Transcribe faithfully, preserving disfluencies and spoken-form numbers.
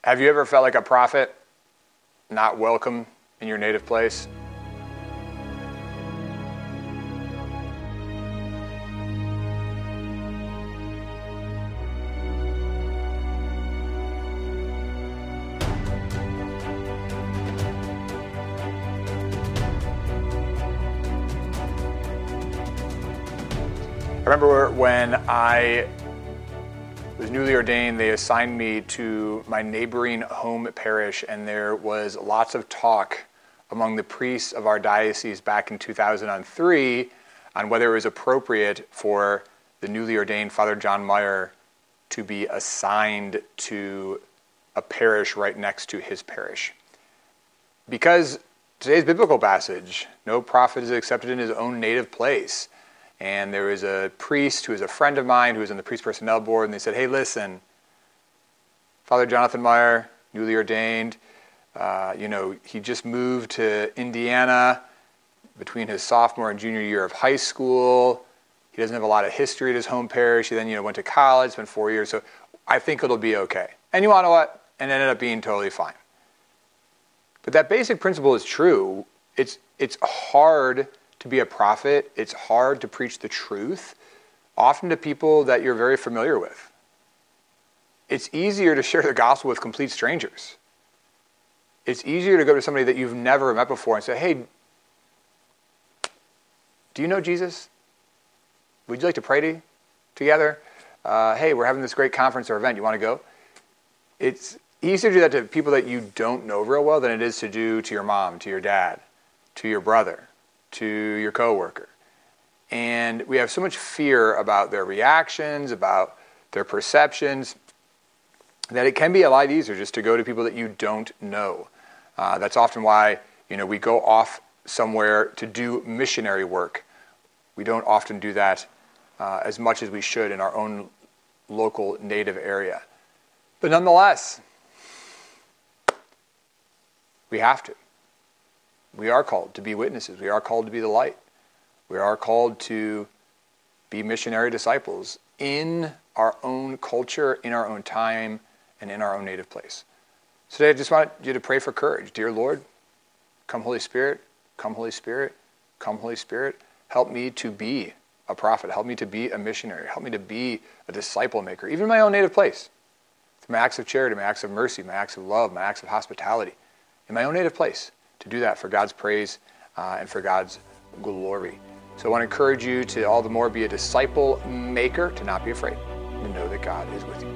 Have you ever felt like a prophet, not welcome in your native place? I remember when I was newly ordained, they assigned me to my neighboring home parish, and there was lots of talk among the priests of our diocese back in two thousand three on whether it was appropriate for the newly ordained Father John Meyer to be assigned to a parish right next to his parish. Because today's biblical passage, no prophet is accepted in his own native place. And there was a priest who was a friend of mine who was on the priest personnel board, and they said, hey, listen, Father Jonathan Meyer, newly ordained, uh, you know, he just moved to Indiana between his sophomore and junior year of high school. He doesn't have a lot of history at his home parish. He then, you know, went to college, spent four years, so I think it'll be okay. And you want to know what? And it ended up being totally fine. But that basic principle is true. It's it's hard to be a prophet. It's hard to preach the truth, often to people that you're very familiar with. It's easier to share the gospel with complete strangers. It's easier to go to somebody that you've never met before and say, hey, do you know Jesus? Would you like to pray to, together? Uh, hey, we're having this great conference or event. You want to go? It's easier to do that to people that you don't know real well than it is to do to your mom, to your dad, to your brother, to your coworker. And we have so much fear about their reactions, about their perceptions, that it can be a lot easier just to go to people that you don't know. Uh, that's often why, you know, we go off somewhere to do missionary work. We don't often do that uh, as much as we should in our own local native area. But nonetheless, we have to. We are called to be witnesses. We are called to be the light. We are called to be missionary disciples in our own culture, in our own time, and in our own native place. So today I just want you to pray for courage. Dear Lord, come Holy Spirit, come Holy Spirit, come Holy Spirit. Help me to be a prophet. Help me to be a missionary. Help me to be a disciple maker, even in my own native place. Through my acts of charity, my acts of mercy, my acts of love, my acts of hospitality. In my own native place. To do that for God's praise uh, and for God's glory. So I want to encourage you to all the more be a disciple maker, to not be afraid, and know that God is with you.